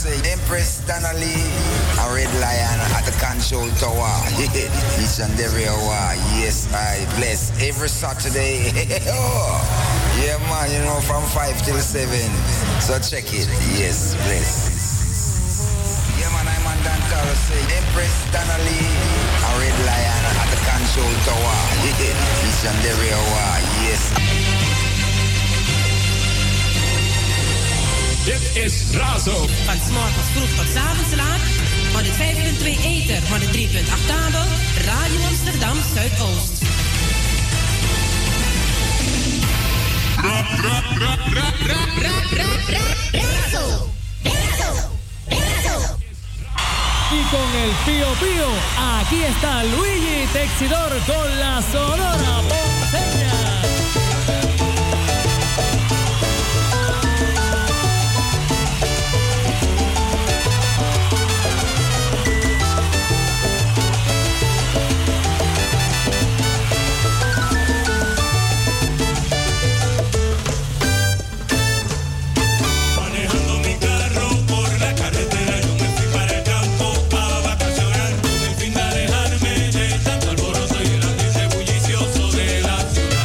say Empress Donnelly, a Red Lion at the control tower. Each and every hour. Yes, I bless every Saturday. Yeah, man, you know, from 5 till 7. So check it. Yes, bless. Yeah, man, I'm on Dan Carlos say Empress Donnelly, a Red Lion at the control tower. Each and every hour. Yes. Dit is Razo. Van 's morgens vroeg tot 's avonds laat. 105.2 ether, 103.8 kabel. Radio Amsterdam Zuidoost. Razo. Y con el Pío Pío, aquí está Luigi Texidor con la Sonora Ponceña. Fin de alejarme de tanto alboroto y el ambiente bullicioso de la ciudad.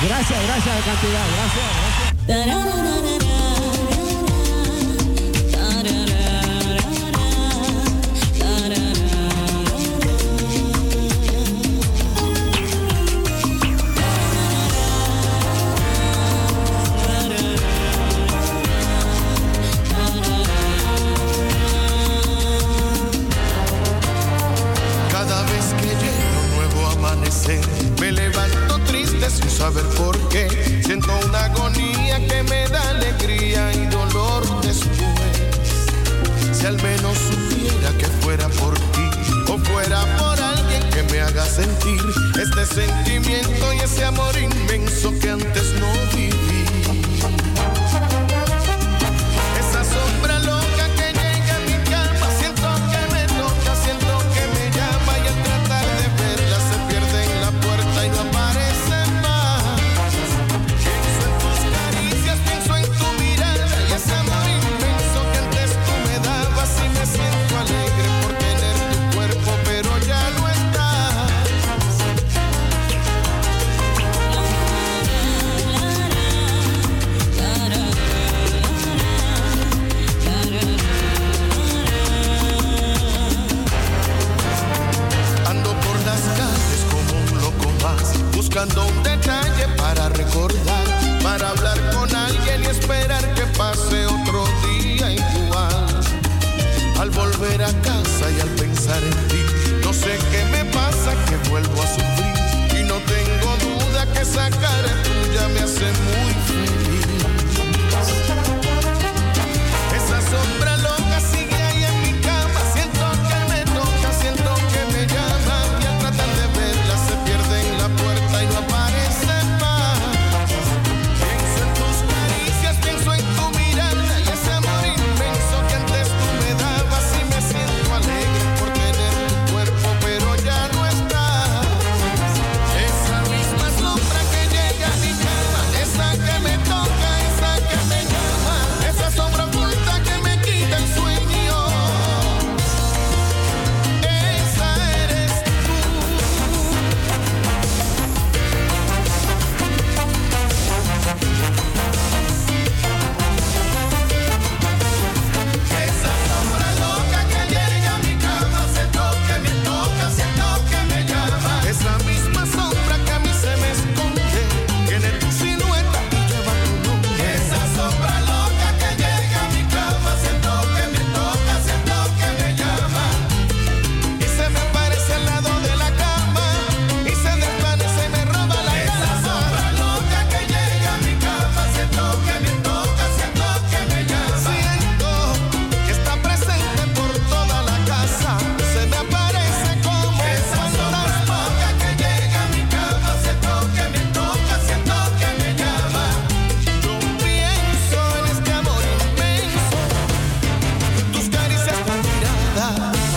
Gracias, cantidad. Gracias. Me levanto triste sin saber por qué. Siento una agonía que me da alegría y dolor después. Si al menos supiera que fuera por ti o fuera por alguien que me haga sentir este sentimiento y ese amor inmenso que antes no viví. Esa sombra loca que llega a mi cama, siento que me toca, siento que me llama y al tratar de verla se pierde en la puerta y no aparece más. Pienso en tus caricias, pienso en tu mirada y ese amor inmenso que antes tú me dabas y me siento alegre por tener tu cuerpo, pero ya no estás. Ando por las calles como un loco más, buscando un detalle para recordar, para hablar con alguien y esperar que pase otro día igual. Al volver a casa y al pensar en ti, no sé qué me pasa, que vuelvo a sufrir y no tengo duda que esa cara tuya me hace muy feliz. Esa sombra loca sigue ahí en mi cama, siento que me toca, siento que me llama y al tratar de verla se pierde en la puerta y no aparece más. Pienso en tus caricias, pienso en tu mirada y ese amor inmenso que antes tú me dabas y me siento alegre por tener tu cuerpo, pero ya no estás. Esa misma sombra que llega a mi cama, esa que me toca, esa que me llama, esa sombra oculta que me quita el sueño, esa eres tú. Esa sombra loca que llega a mi cama, siento que me toca, siento que me llama. Esa misma sombra que a mí se me esconde, tiene tu silueta y lleva tu nombre. Esa sombra loca que llega a mi cama, siento que me toca, siento que me llama. Y se me aparece al lado de la cama, y se desvanece y me roba la calma. Esa sombra loca que llega a mi cama, siento que me toca, siento que me llama. Siento que está presente por toda la casa, se me aparece como esa sombra loca que llega a mi cama, siento que me toca, siento que me llama. Yo pienso en este amor inmenso, tus caricias, tu mirada.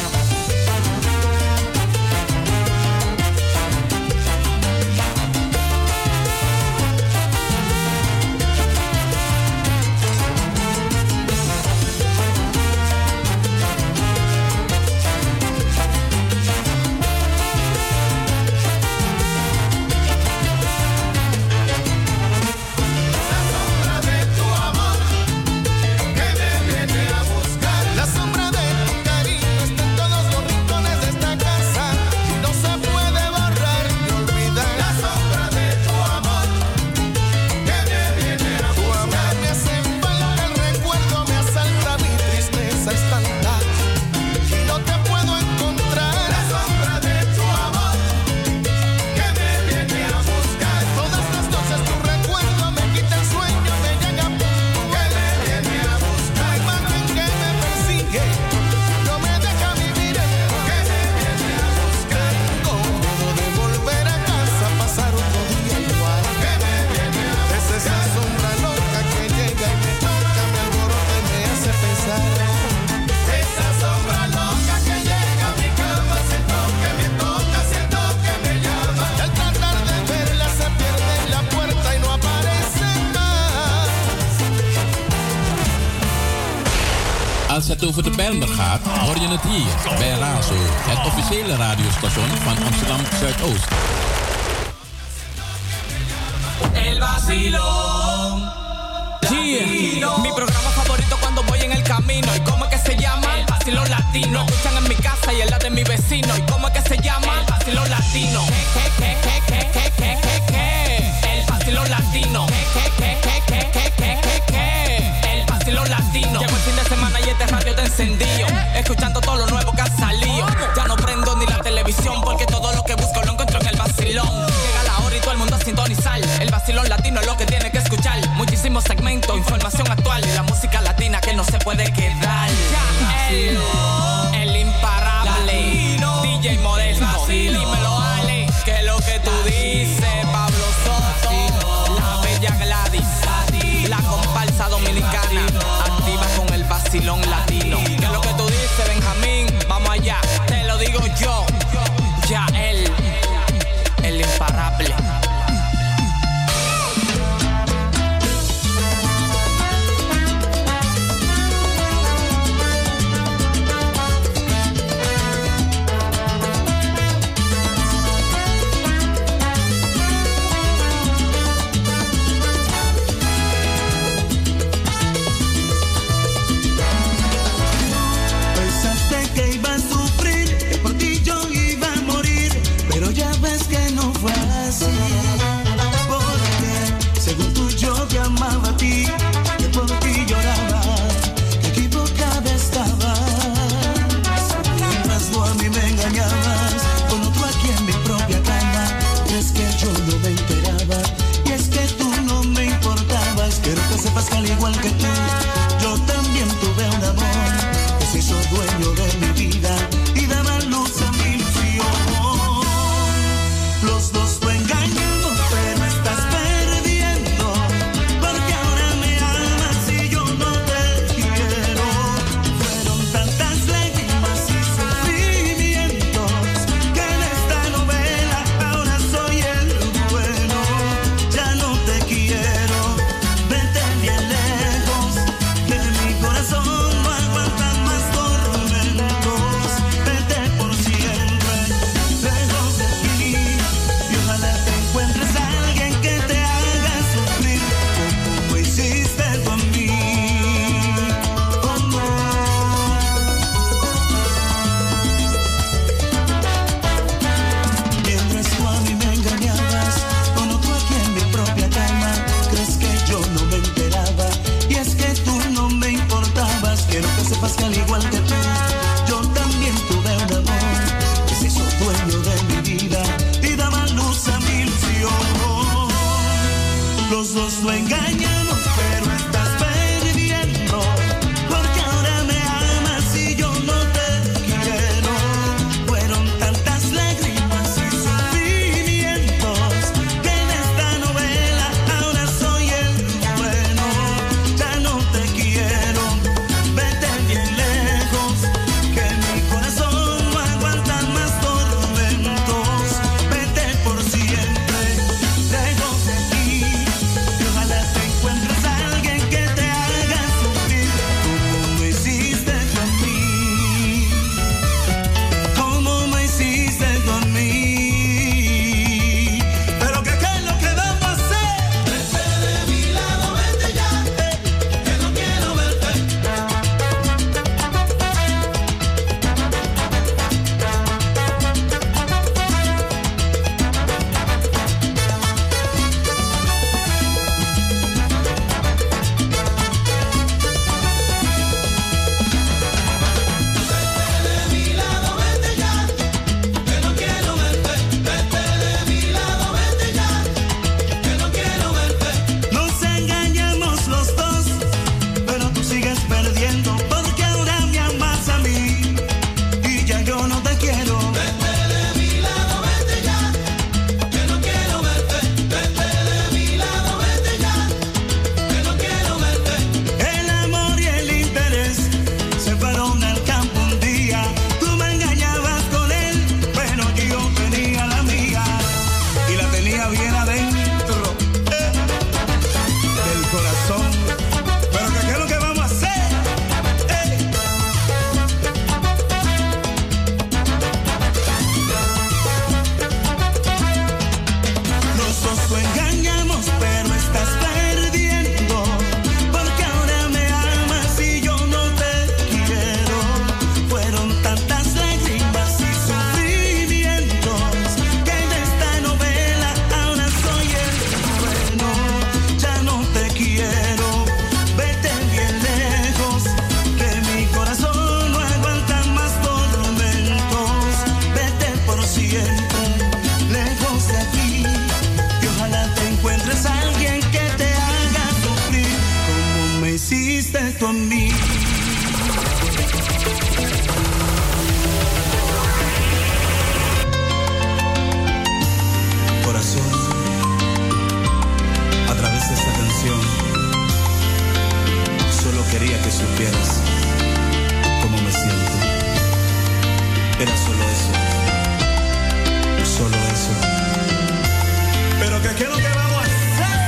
La sombra de tu cariño está en todos los rincones de esta casa y no se puede borrar ni olvidar. La sombra de tu amor que me viene a buscar. Tu amor me hace falta, el recuerdo me asalta, mi tristeza es tanta y no te puedo encontrar. La sombra de tu amor que me viene a buscar. Todas las noches tu recuerdo me quita el sueño, me llega a punto que me viene a buscar. La imagen que me persigue no me deja vivir en paz. Que me viene a buscar. Tengo miedo de volver a casa, pasar otro día igual. Que me viene a buscar. Es esa sombra loca que llega y me toca, me alborota y me hace pensar. Esa sombra loca que llega a mi cama, siento que me toca, siento que me llama. Y al tratar de verla se pierde en la puerta y no aparece más. Als het over de Bijlmer gaat, hoor je het hier bij Razo, het officiële radiostation van Amsterdam Zuidoost. vacilón. Sí, mi programa favorito cuando voy en el camino. ¿Y cómo es que se llama? El vacilón latino. Lo escuchan en mi casa y en la de mi vecino. ¿Y cómo es que se llama? El vacilón latino. El vacilón latino. El vacilón latino. Llegó el fin de semana y este radio te encendió. Escuchando todo lo nuevo que ha salido. Ya no prendo ni la televisión porque todo lo que busco lo encuentro en el vacilón. Llega la hora y todo el mundo a sintonizar. El vacilón latino es lo que tiene que escuchar. Muchísimos segmentos, información actual y la música latina que no se puede quedar. El imparable latino. DJ Modesto, dímelo Ale, que lo que tú dices, Pablo Soto, la bella Gladys, la comparsa dominicana, activa con el vacilón latino. Que lo que tú dices, Benjamín, vamos allá, te lo digo yo, ya el imparable. Al igual que tú, yo también tuve un amor que se hizo dueño de mi vida y daba luz a mi ilusión. Los dos lo engañamos, pero estás perdiendo, porque ahora me amas y yo no te quiero. Fueron tantas lágrimas y sufrimientos que en esta novela ahora soy el bueno. Ya no te quiero. Que al igual que tú, yo también tuve un amor que se hizo dueño de mi vida y daba luz a mi ilusión. Los dos lo engañamos, pero estás perdiendo, porque ahora me amas y yo no te quiero. Fueron tantas lágrimas y sufrimientos que en esta novela ahora soy el bueno. Ya no te quiero. Lo engañamos, pero que supieras cómo me siento. Era solo eso. Solo eso. Pero ¿qué es lo que vamos a hacer?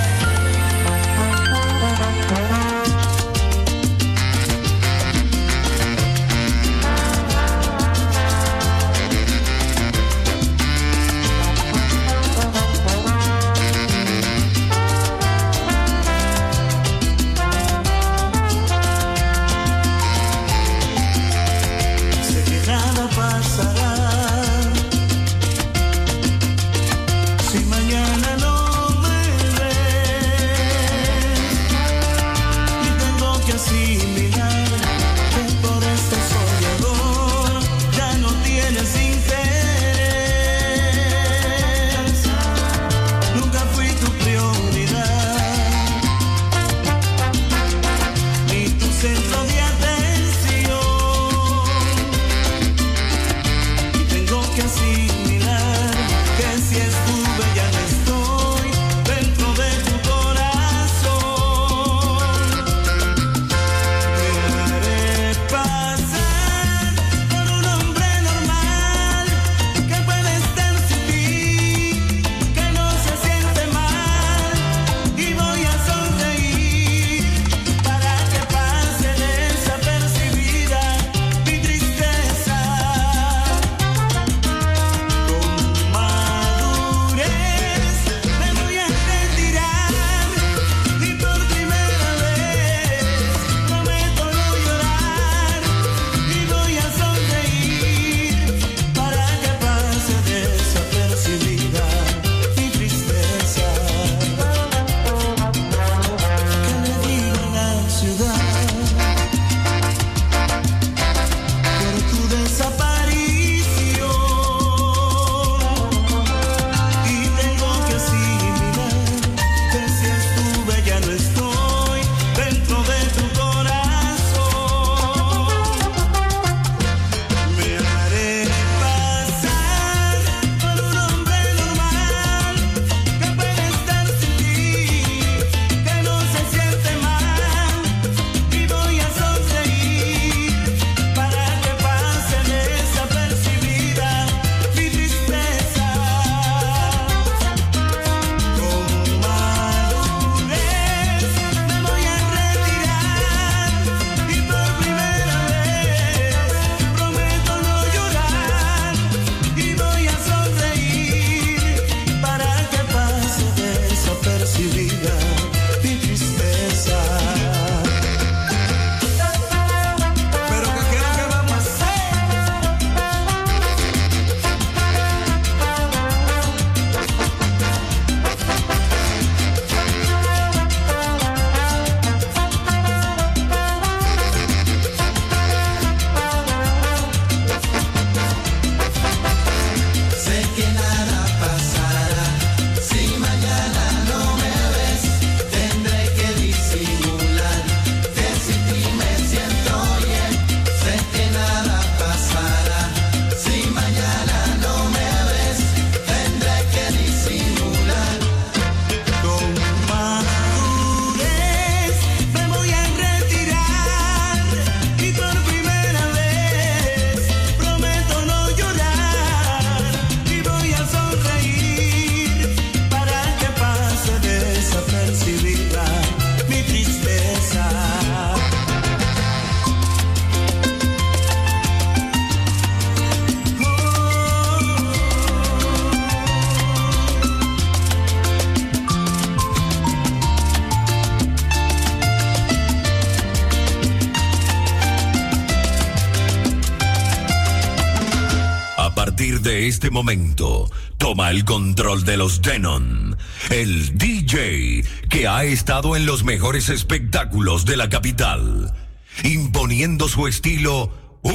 De este momento, toma el control de los Denon, el DJ que ha estado en los mejores espectáculos de la capital, imponiendo su estilo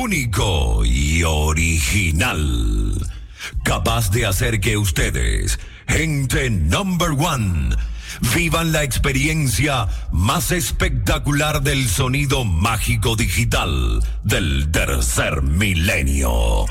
único y original, capaz de hacer que ustedes, gente number one, vivan la experiencia más espectacular del sonido mágico digital del tercer milenio.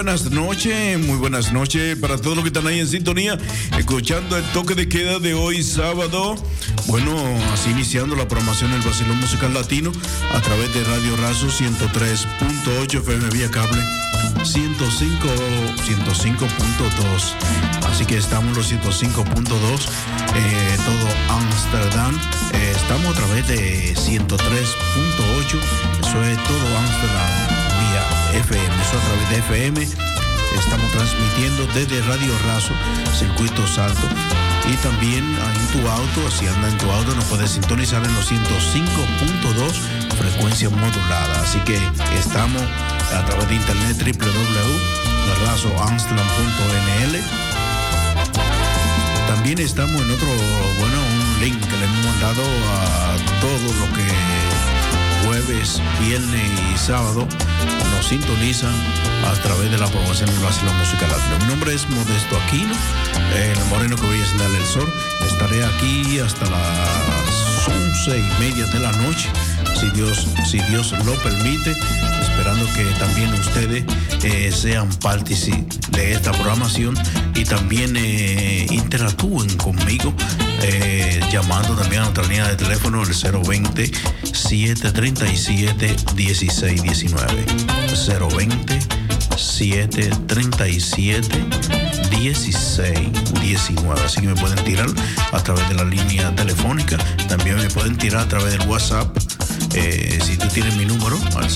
buenas noches para todos los que están ahí en sintonía, escuchando el toque de queda de hoy sábado. Bueno, así iniciando la programación del Vacilón Musical Latino a través de Radio Razo 103.8 FM vía cable 105.2. Así que estamos en los 105.2, todo Amsterdam. Estamos a través de 103.8, eso es todo Amsterdam vía FM, eso a través de FM. Estamos transmitiendo desde Radio Razo, Circuito Salto. Y también en tu auto, si anda en tu auto, nos puedes sintonizar en los 105.2, frecuencia modulada. Así que estamos a través de internet www.razoamsterdam.nl. También estamos en otro, un link que le hemos mandado a todo lo que jueves, viernes y sábado nos sintonizan a través de la programación del Vacilón Musical Latino. Mi nombre es Modesto Aquino, el moreno que brilla sin darle el sol. Estaré aquí hasta las 11:30 de la noche, si Dios lo permite, esperando que también ustedes sean partícipes de esta programación y también interactúen conmigo, llamando también a nuestra línea de teléfono el 020-737-1619. 020-737-1619. Así que me pueden tirar a través de la línea telefónica, también me pueden tirar a través del WhatsApp. Si tú tienes mi número, al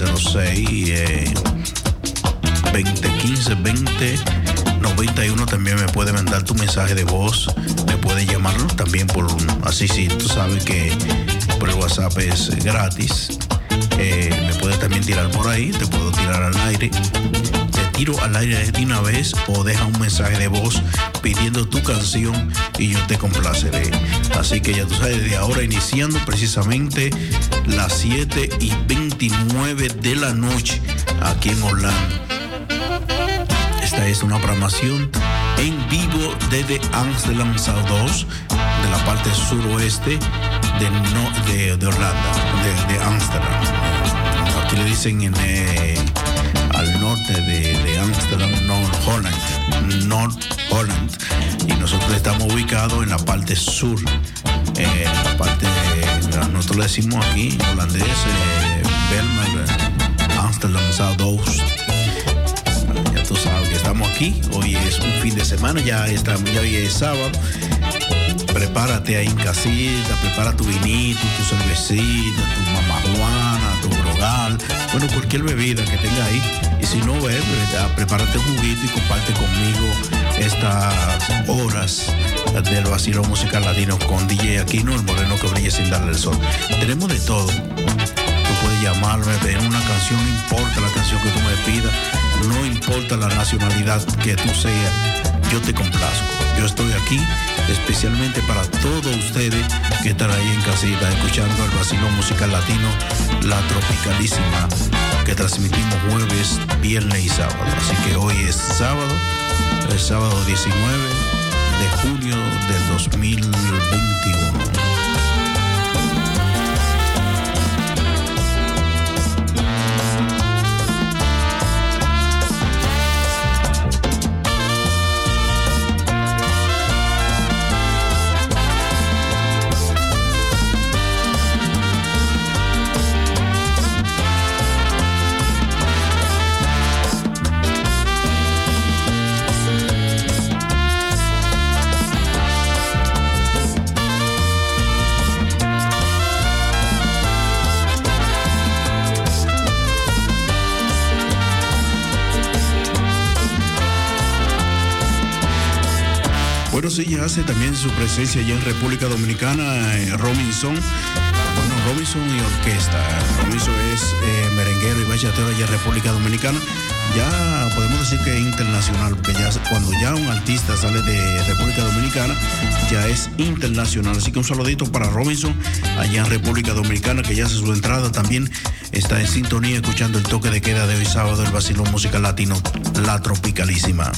06-2015-2091, también me puede mandar tu mensaje de voz, me puede llamarlo también así si tú sabes que por el WhatsApp es gratis. Me puede también tirar por ahí, te puedo tirar al aire. Te tiro al aire de una vez o deja un mensaje de voz pidiendo tu canción y yo te complaceré. Así que ya tú sabes, de ahora iniciando precisamente las 7:29 de la noche aquí en Orlando. Esta es una programación en vivo desde Amsterdam South 2, de la parte suroeste de Orlando, de Amsterdam. Aquí le dicen al norte de Amsterdam, North Holland, y nosotros estamos ubicados en la parte sur, nosotros le decimos aquí en holandés, Belmer, Amsterdam South 2. Ya tú sabes que estamos aquí, hoy es un fin de semana, ya hoy es sábado. Prepárate ahí en casita, prepara tu vinito, tu cervecita, tu mamajuana, tu brogal, cualquier bebida que tenga ahí. Y si no bebes, prepárate un juguito y comparte conmigo estas horas del Vacilón Musical Latino con DJ Aquino, el moreno que brilla sin darle el sol. Tenemos de todo. Tú puedes llamarme, pedir una canción, no importa la canción que tú me pidas, no importa la nacionalidad que tú seas, yo te complazco. Yo estoy aquí especialmente para todos ustedes que están ahí en casita escuchando el Vacilón Musical Latino, la Tropicalísima, que transmitimos jueves, viernes y sábado. Así que hoy es sábado, el sábado 19 de junio del 2021. Sí, ya hace también su presencia allá en República Dominicana, Robinson. Robinson y orquesta. Robinson es merenguero y bachatero allá en República Dominicana. Ya podemos decir que es internacional, porque ya cuando ya un artista sale de República Dominicana, ya es internacional. Así que un saludito para Robinson allá en República Dominicana, que ya hace su entrada. También está en sintonía escuchando el toque de queda de hoy sábado, el Vacilón Musical Latino, la Tropicalísima.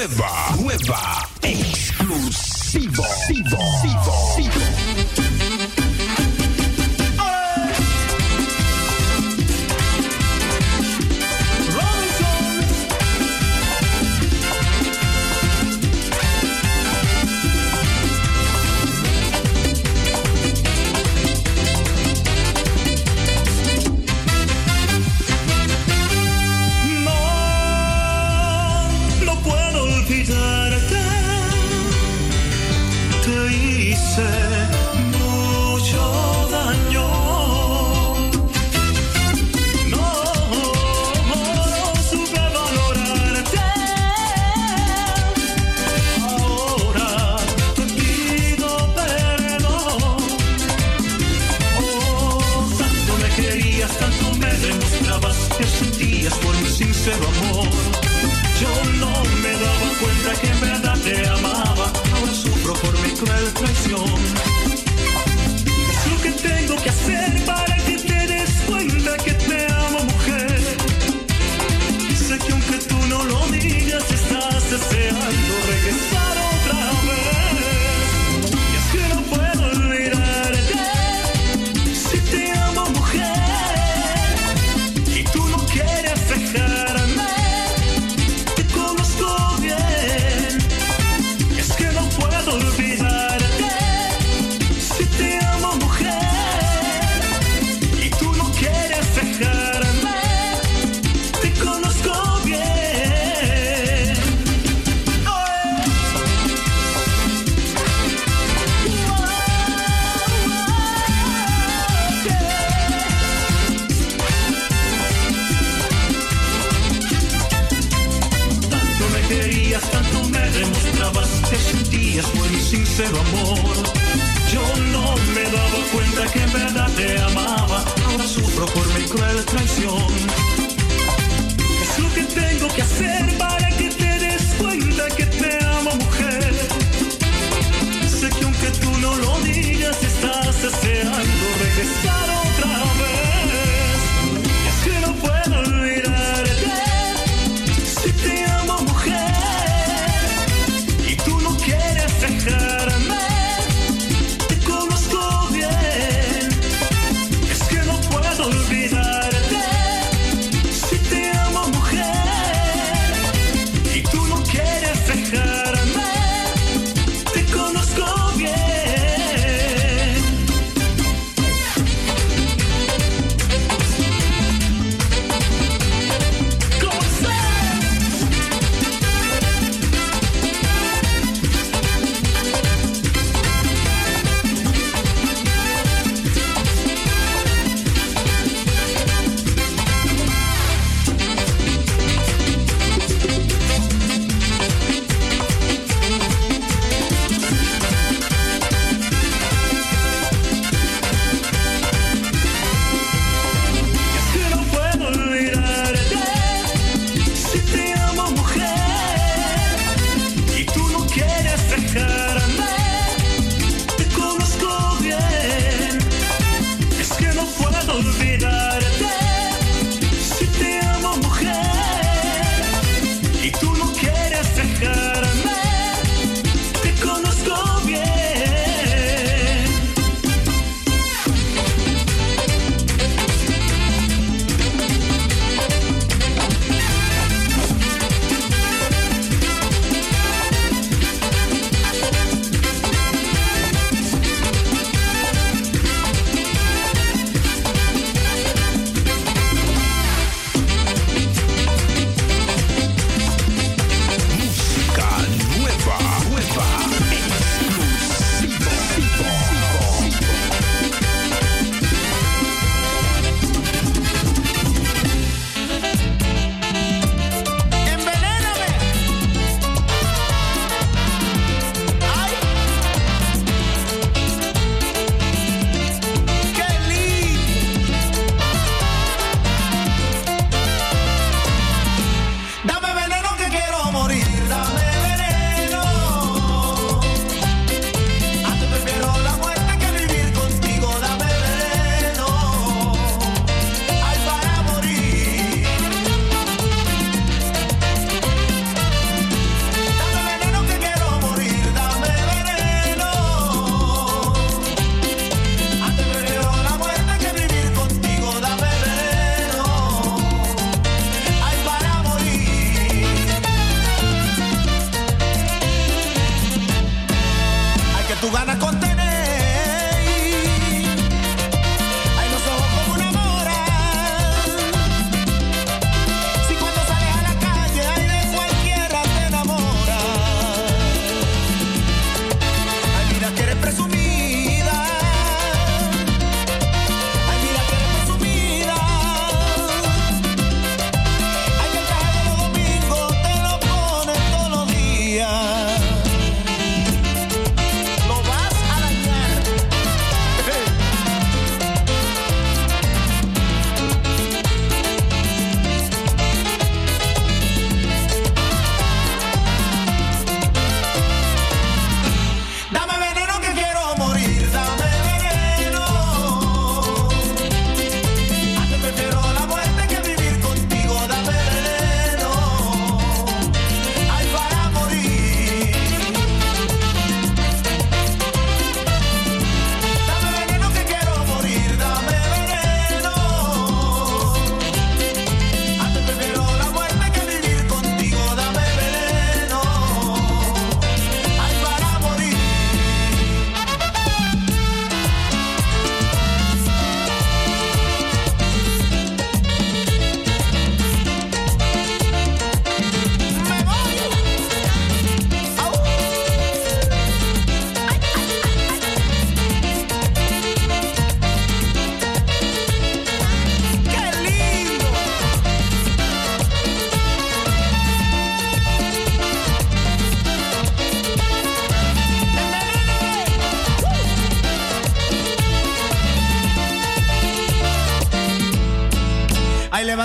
nueva, exclusivo. Mucho daño. No supe valorarte. Ahora te pido perdón. Oh, tanto me querías, tanto me demostrabas que sentías por mi sincero amor. Yo no me daba cuenta que en verdad te amaba. Ahora sufro por mi cruel traición. Es lo que tengo que hacer para que te des cuenta que te amo, mujer. Sé que aunque tú no lo digas, estás deseando regresar otra vez. Y es que no puedo olvidarte. Si te amo, mujer, y tú no quieres dejarme, te conozco bien. Es que no puedo olvidarte. Si te amo, mujer, y tú no quieres dejarme, te conozco bien. Tanto me querías, tanto me demostrabas que sentías por mi sincero amor. Yo no me daba cuenta que en verdad te amaba. Ahora sufro por mi cruel traición. Es lo que tengo que hacer para que te des cuenta que te amo, mujer. Sé que aunque tú no lo digas, estás deseando regresar otra vez. Y es que no puedo olvidarte. Si te amo, mujer, y tú no quieres dejarme, te conozco bien. Es que no puedo olvidarte. Si te amo, mujer,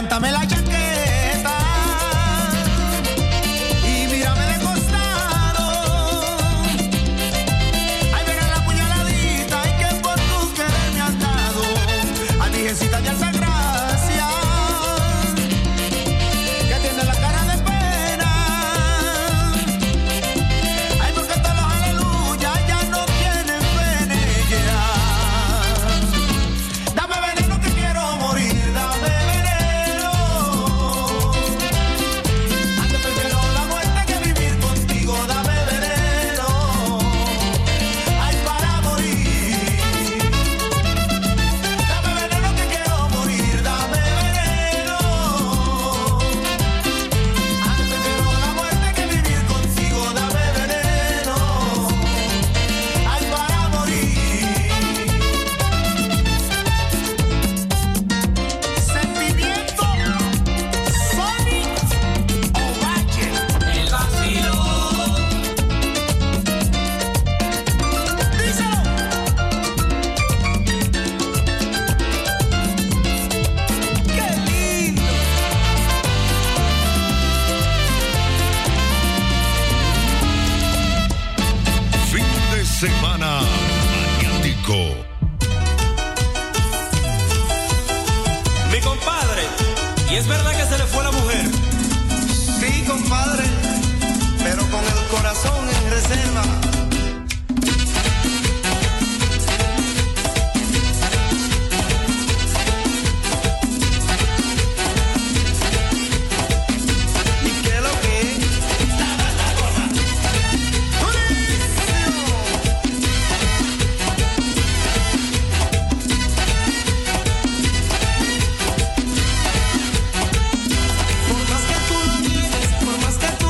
levántame la chaqueta y mírame de costado. Ahí viene la puñaladita y que por tu querer me has dado. A Virgencita de alta gracia, que tiene la cara de pena. Ay, porque todos los aleluya ya no tienen fe en ella. Dame veneno que quiero morir, dame veneno. Antes prefiero la muerte que vivir contigo, dame veneno. Ay, para morir. Dame veneno que quiero morir, dame veneno. Antes prefiero la muerte que vivir contigo, dame veneno. Ay, para morir. Sentimiento, Sonic o Valle. El vacilón. Díselo. Qué lindo. Fin de semana maniático. Mi compadre, ¿y es verdad que se le fue la mujer? Sí, compadre, pero con el corazón en reserva. ¿Y qué es lo que es? Por más que tú lo niegues, por más que tú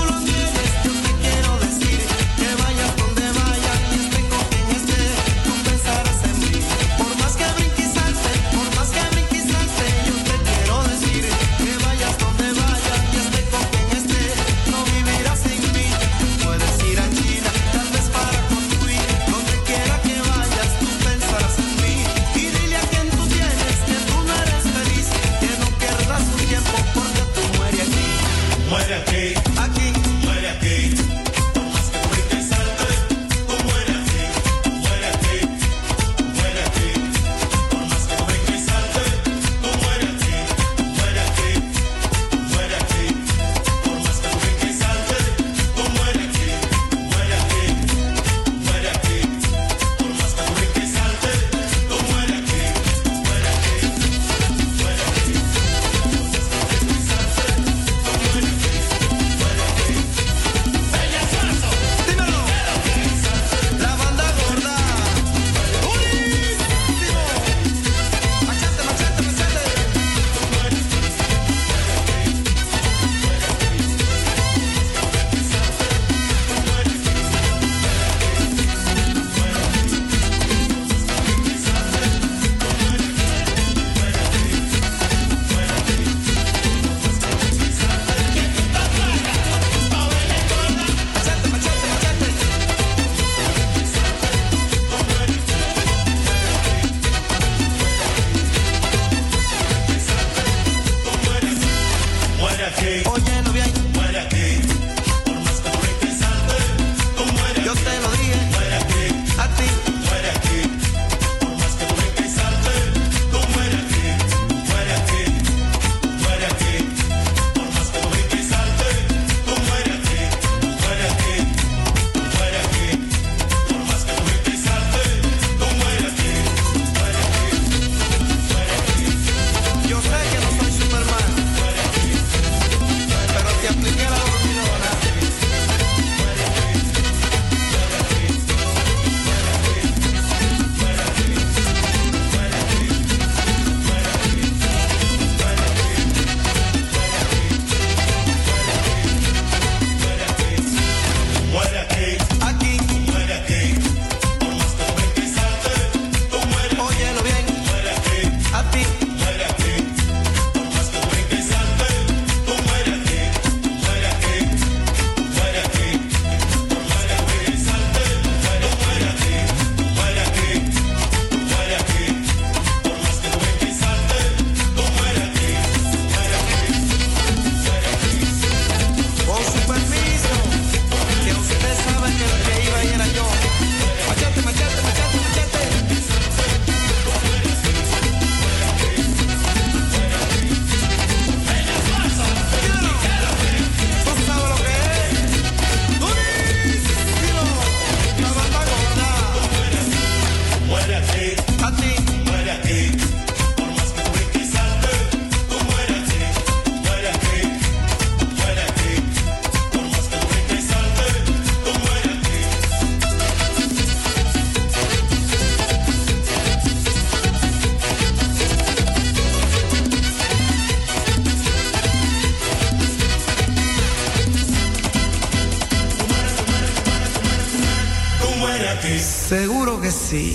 gratis. Seguro que sí.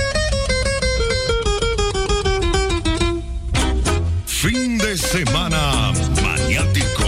Fin de semana maniático.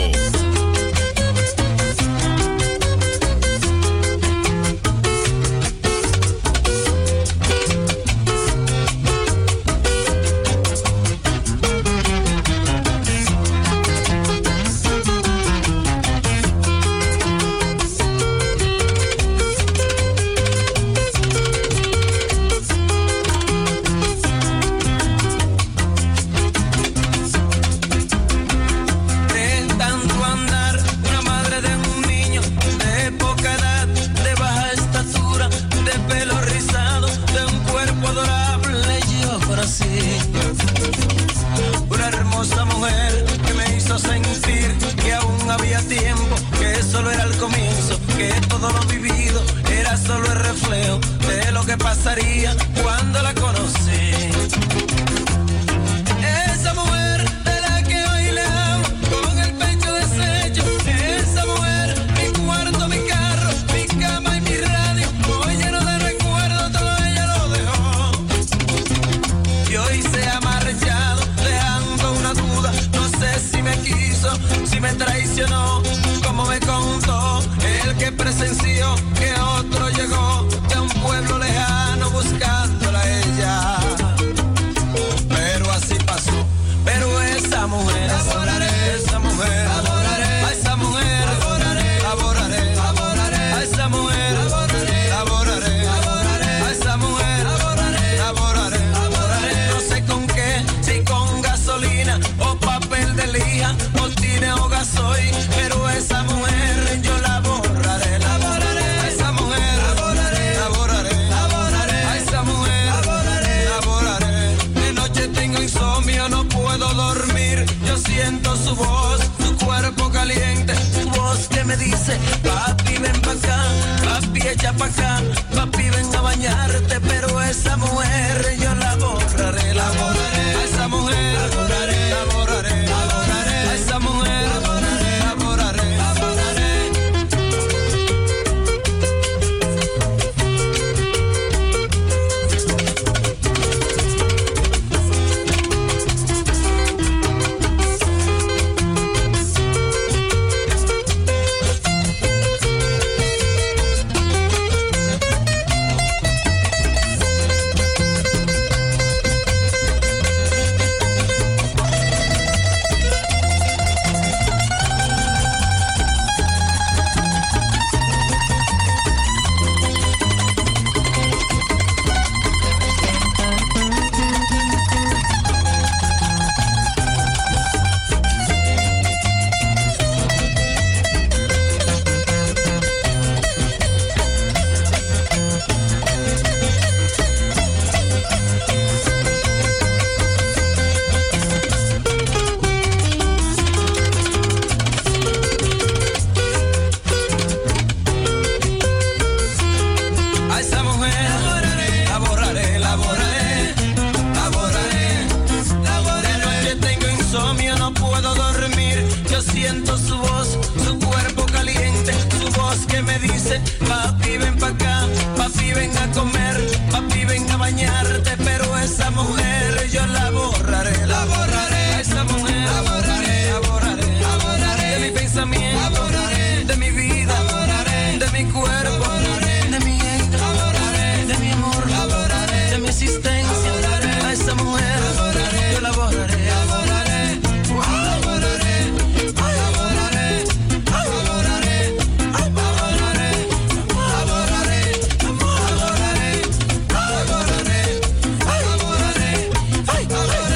Cuando la conocí, esa mujer de la que hoy le amo, con el pecho deshecho, esa mujer, mi cuarto, mi carro, mi cama y mi radio, hoy lleno de recuerdos, todo ella lo dejó. Y hoy se ha marchado, dejando una duda, no sé si me quiso, si me traicionó, como me contó el que presenció que otro llegó de un pueblo lejano buscándola a ella. Pero así pasó. Pero esa mujer, adoraré, esa mujer, adoraré, a esa mujer, adoraré, adoraré, adoraré, a esa mujer, adoraré, adoraré, adoraré, a esa mujer, adoraré, adoraré, adoraré. No sé con qué, si con gasolina o papel de lija o tine o gasoil, pero esa mujer yo la borraré, la borraré, a esa mujer, adoraré, adoraré, adoraré, a esa mujer, adoraré, adoraré. De noche tengo insomnio, no puedo dormir, yo siento su voz, su cuerpo caliente, su voz que me dice, papi ven pa' acá, papi echa pa' acá, papi ven a bañarte, pero esa mujer yo la borraré, la borraré, a esa mujer, adoraré, la borraré, adoraré, a esa mujer, adoraré, la borraré, adoraré. A esa mujer, la borraré, la borraré, la borraré, la borraré. De noche tengo insomnio, no puedo dormir, yo siento su voz, su cuerpo caliente, su voz que me dice, papi ven pa' acá, papi ven a comer, papi ven a bañarte, pero esa mujer yo la borraré, la borraré, a esa mujer, la borraré, la borraré, la borraré, de mi pensamiento, la borraré, de mi vida, la borraré, de mi cuerpo, la borraré, de mi ente, la borraré, de mi amor, la borraré, de mi existencia, la borraré, a esa mujer, la borraré, yo la borraré, la borraré, la borraré, la borraré, la borraré, la borraré, la borraré, la borraré, la borraré, la borraré, la borraré, la borraré.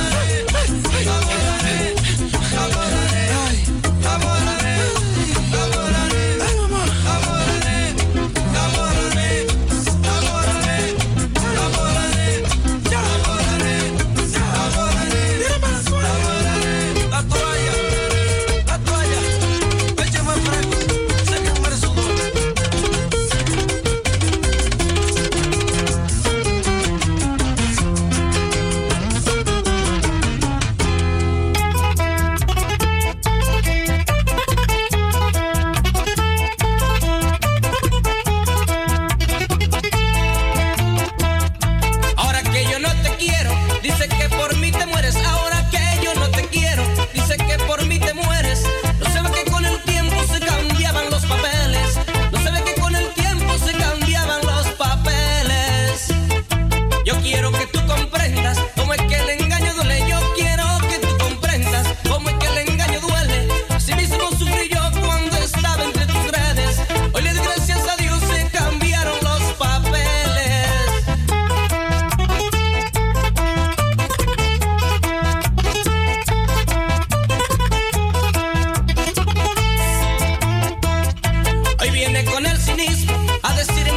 cinismo a decir